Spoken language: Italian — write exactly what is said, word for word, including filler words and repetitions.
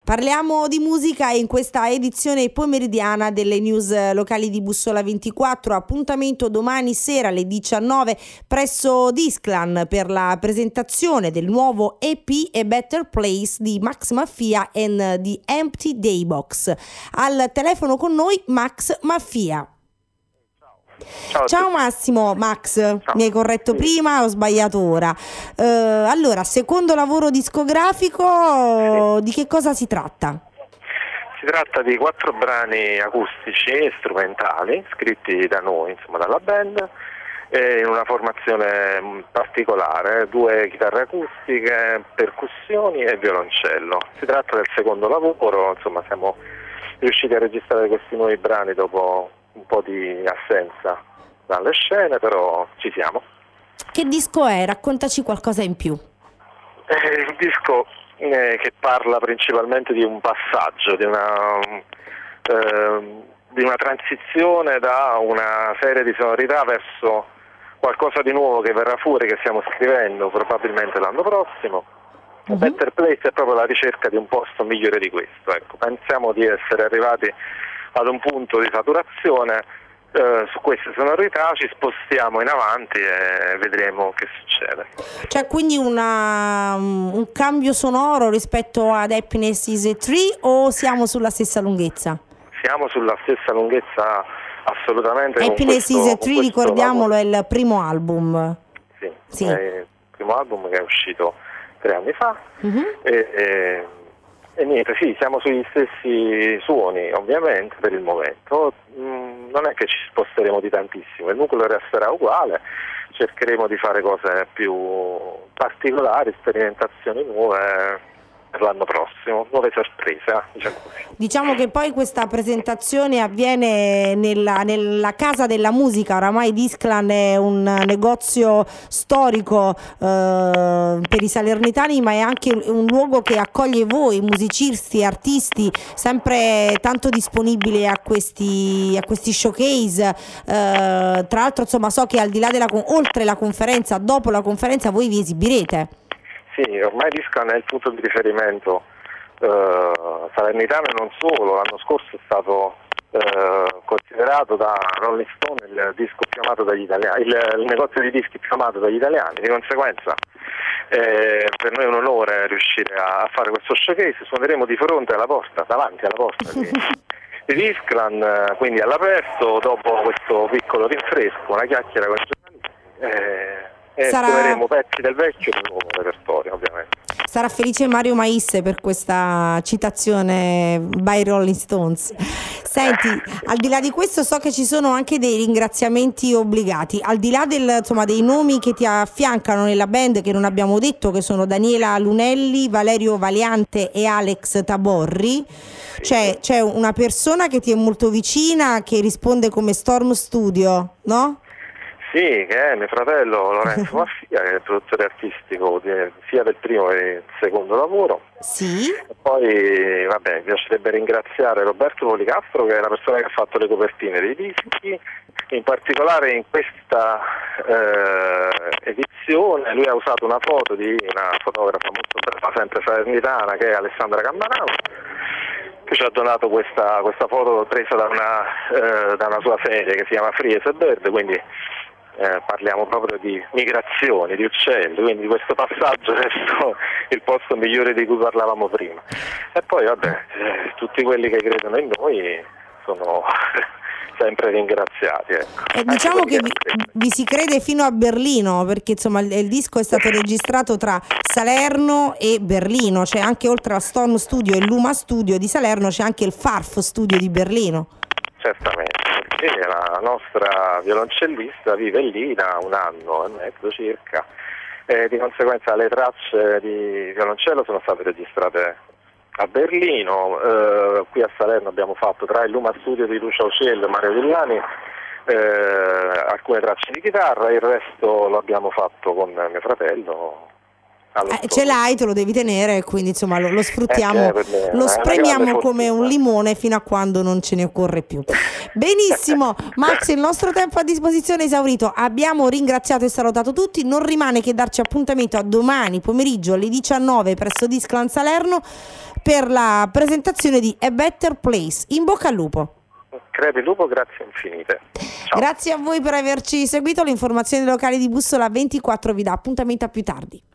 Parliamo di musica in questa edizione pomeridiana delle news locali di Bussola ventiquattro. Appuntamento domani sera alle diciannove presso Disclan per la presentazione del nuovo E P A Better Place di Max Maffia and the Empty Day Box. Al telefono con noi Max Maffia. Ciao, Ciao Massimo, Max, Ciao. Mi hai corretto Sì. prima, ho sbagliato ora. Eh, allora, secondo lavoro discografico, Sì. di che cosa si tratta? Si tratta di quattro brani acustici e strumentali scritti da noi, insomma dalla band, e in una formazione particolare, due chitarre acustiche, percussioni e violoncello. Si tratta del secondo lavoro, insomma siamo riusciti a registrare questi nuovi brani dopo un po' di assenza dalle scene, però ci siamo. Che disco è? Raccontaci qualcosa in più. È un disco eh, che parla principalmente di un passaggio, di una, eh, di una transizione da una serie di sonorità verso qualcosa di nuovo che verrà fuori, che stiamo scrivendo probabilmente l'anno prossimo. Uh-huh. Better Place è proprio la ricerca di un posto migliore di questo. Ecco, pensiamo di essere arrivati ad un punto di saturazione eh, su queste sonorità, ci spostiamo in avanti e vedremo che succede. C'è quindi una, un cambio sonoro rispetto ad Happiness is a Tree o siamo sulla stessa lunghezza? Siamo sulla stessa lunghezza assolutamente. Happiness con questo, is a Tree, ricordiamolo, lavoro. È il primo album. Sì, sì, è il primo album che è uscito tre anni fa. Uh-huh. e, e, E niente, sì, siamo sugli stessi suoni ovviamente per il momento, mm, non è che ci sposteremo di tantissimo, il nucleo resterà uguale, cercheremo di fare cose più particolari, sperimentazioni nuove per l'anno prossimo, nuove sorprese, diciamo così. Diciamo che poi questa presentazione avviene nella, nella Casa della Musica, oramai Disclan è un negozio storico eh, per i salernitani, ma è anche un luogo che accoglie voi, musicisti e artisti, sempre tanto disponibili a questi, a questi showcase. Eh, tra l'altro, insomma, so che al di là della, oltre la conferenza, dopo la conferenza voi vi esibirete. Sì, ormai Disclan è il punto di riferimento eh, salernitano e non solo. L'anno scorso è stato eh, considerato da Rolling Stone il disco più amato dagli italiani, il, il negozio di dischi più amato dagli italiani. Di conseguenza eh, per noi è un onore riuscire a, a fare questo showcase. Suoneremo di fronte alla porta, davanti alla porta di, di Disclan, quindi all'aperto, dopo questo piccolo rinfresco, una chiacchiera con i giornalisti. Eh, E Sarà... suoneremo pezzi del vecchio e del nuovo repertorio, ovviamente. Sarà felice Mario Maisse per questa citazione by Rolling Stones. Senti, al di là di questo so che ci sono anche dei ringraziamenti obbligati, al di là del, insomma, dei nomi che ti affiancano nella band, che non abbiamo detto, che sono Daniela Lunelli, Valerio Valiante e Alex Taborri. Sì. C'è, c'è una persona che ti è molto vicina, che risponde come Storm Studio, no? Sì, che è mio fratello Lorenzo Maffia, che è il produttore artistico di, sia del primo che del secondo lavoro. Sì. E poi, vabbè, mi piacerebbe ringraziare Roberto Policastro, che è la persona che ha fatto le copertine dei dischi. In particolare in questa eh, edizione lui ha usato una foto di una fotografa molto brava, sempre salernitana, che è Alessandra Cammarano, che ci ha donato questa, questa foto presa da una, eh, da una sua serie che si chiama Fries e Bird, quindi Eh, parliamo proprio di migrazioni, di uccelli, quindi di questo passaggio verso il posto migliore di cui parlavamo prima. E poi vabbè, eh, tutti quelli che credono in noi sono sempre ringraziati. Ecco. E diciamo che vi, vi si crede fino a Berlino, perché insomma il, il disco è stato registrato tra Salerno e Berlino, c'è anche, oltre a Storm Studio e Luma Studio di Salerno, c'è anche il Farf Studio di Berlino. Certamente, perché la nostra violoncellista vive lì da un anno e mezzo circa, e di conseguenza le tracce di violoncello sono state registrate a Berlino. Eh, qui a Salerno abbiamo fatto, tra il Luma Studio di Lucia Uciello e Mario Villani, eh, alcune tracce di chitarra, il resto lo abbiamo fatto con mio fratello Eh, ce l'hai, te lo devi tenere, quindi insomma lo, lo sfruttiamo, Eh, me, lo spremiamo come un fortuna. limone fino a quando non ce ne occorre più. Benissimo, Max, il nostro tempo a disposizione è esaurito. Abbiamo ringraziato e salutato tutti. Non rimane che darci appuntamento a domani pomeriggio alle diciannove presso Discland Salerno per la presentazione di A Better Place. In bocca al lupo. Crepi lupo, grazie infinite. Ciao. Grazie a voi per averci seguito. Le informazioni locali di Bussola ventiquattro vi dà appuntamento a più tardi.